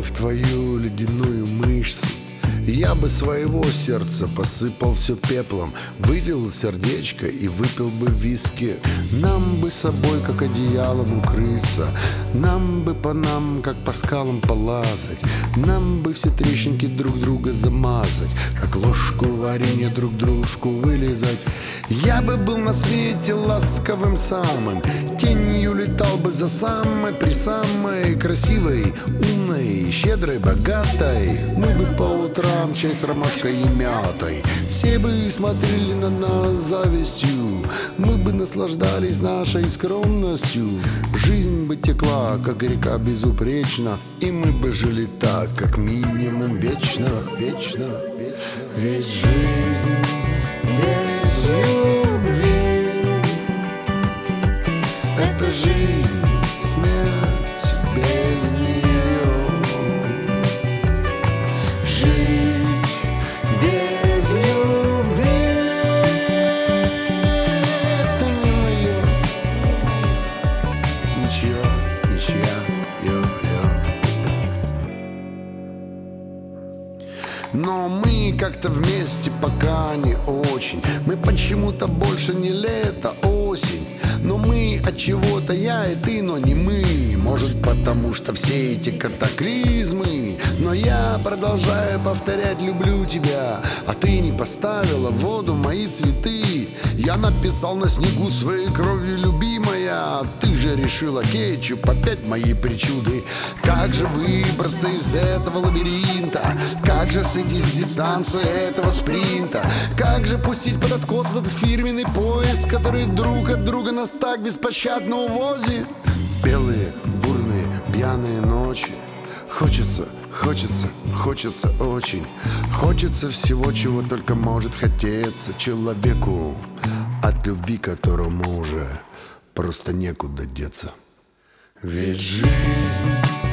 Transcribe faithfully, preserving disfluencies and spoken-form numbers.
бы в твою ледяную мышцу, я бы своего сердца посыпал все пеплом, вывел сердечко и выпил бы виски. Нам бы собой, как одеялом, укрыться, нам бы по нам, как по скалам, полазать, нам бы все трещинки друг друга замазать, как ложку варенья друг дружку вылизать. Я бы был на свете ласковым самым, тенью летал бы за самой, при самой красивой, умной, щедрой, богатой. Мы бы по утрам чай с ромашкой и мятой, все бы смотрели на нас завистью, мы бы наслаждались нашей скромностью. Жизнь бы текла, как река, безупречно, и мы бы жили так, как минимум, вечно, вечно, вечно. Ведь жизнь без любви — это жизнь, смерть без нее. Жить без любви — это не мое, ничье, ничья, йо-йо. Но мы как-то вместе пока не очень. Мы почему-то больше не лето, осень. Но мы от чего-то, я и ты, но не мы. Может, потому что все эти катаклизмы. Но я продолжаю повторять: люблю тебя. А ты не поставила в воду мои цветы. Я написал на снегу своей кровью: любимая. Ты же решила кетчуп, опять мои причуды. Как же выбраться из этого лабиринта? Как же сойти с дистанции этого спринта? Как же пустить под откос этот фирменный поезд, который друг от друга нас так беспощадно увозит? Белые, бурные, пьяные ночи. Хочется, хочется, хочется очень. Хочется всего, чего только может хотеться человеку, от любви которому уже просто некуда деться. Ведь жизнь